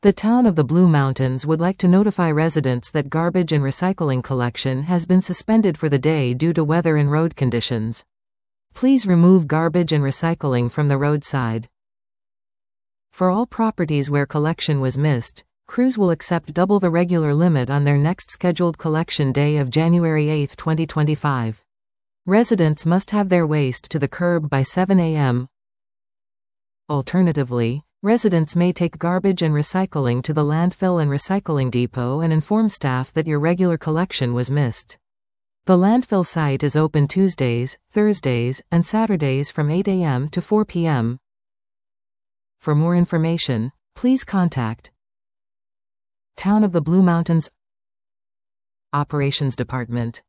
The town of the Blue Mountains would like to notify residents that garbage and recycling collection has been suspended for the day due to weather and road conditions. Please remove garbage and recycling from the roadside. For all properties where collection was missed, crews will accept double the regular limit on their next scheduled collection day of January 8, 2025. Residents must have their waste to the curb by 7 a.m. Alternatively, residents may take garbage and recycling to the landfill and recycling depot and inform staff that your regular collection was missed. The landfill site is open Tuesdays, Thursdays, and Saturdays from 8 a.m. to 4 p.m. For more information, please contact Town of the Blue Mountains Operations Department.